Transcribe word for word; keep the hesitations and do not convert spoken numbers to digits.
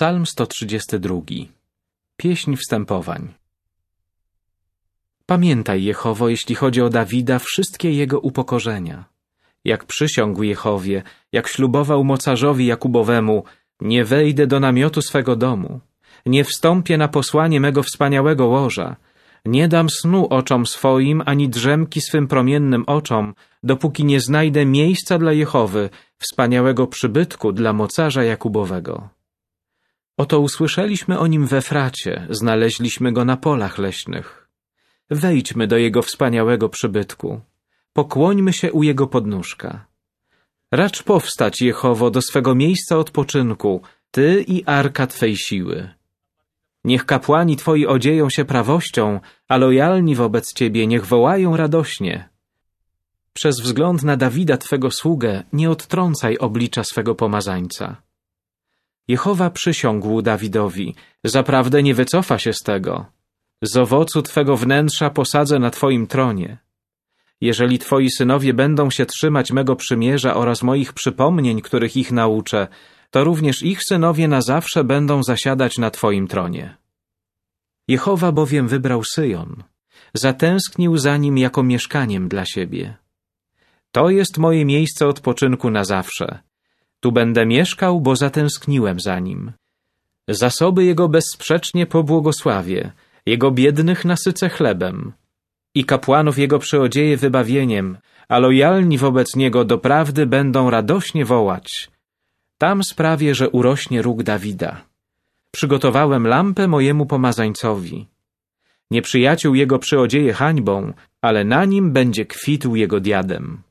Psalm sto trzydziesty drugi. Pieśń wstępowań. Pamiętaj, Jehowo, jeśli chodzi o Dawida, wszystkie jego upokorzenia. Jak przysiągł Jehowie, jak ślubował mocarzowi Jakubowemu, nie wejdę do namiotu swego domu, nie wstąpię na posłanie mego wspaniałego łoża, nie dam snu oczom swoim, ani drzemki swym promiennym oczom, dopóki nie znajdę miejsca dla Jehowy, wspaniałego przybytku dla mocarza Jakubowego. Oto usłyszeliśmy o nim w Efracie, znaleźliśmy go na polach leśnych. Wejdźmy do jego wspaniałego przybytku, pokłońmy się u jego podnóżka. Racz powstać, Jehowo, do swego miejsca odpoczynku, Ty i arka Twej siły. Niech kapłani Twoi odzieją się prawością, a lojalni wobec Ciebie niech wołają radośnie. Przez wzgląd na Dawida Twego sługę nie odtrącaj oblicza swego pomazańca. Jehowa przysiągł Dawidowi, zaprawdę nie wycofa się z tego. Z owocu Twego wnętrza posadzę na Twoim tronie. Jeżeli Twoi synowie będą się trzymać mego przymierza oraz moich przypomnień, których ich nauczę, to również ich synowie na zawsze będą zasiadać na Twoim tronie. Jehowa bowiem wybrał Syjon, zatęsknił za nim jako mieszkaniem dla siebie. To jest moje miejsce odpoczynku na zawsze. Tu będę mieszkał, bo zatęskniłem za nim. Zasoby jego bezsprzecznie pobłogosławię, jego biednych nasycę chlebem i kapłanów jego przyodzieję wybawieniem, a lojalni wobec niego doprawdy będą radośnie wołać. Tam sprawię, że urośnie róg Dawida. Przygotowałem lampę mojemu pomazańcowi. Nieprzyjaciół jego przyodzieję hańbą, ale na nim będzie kwitł jego diadem.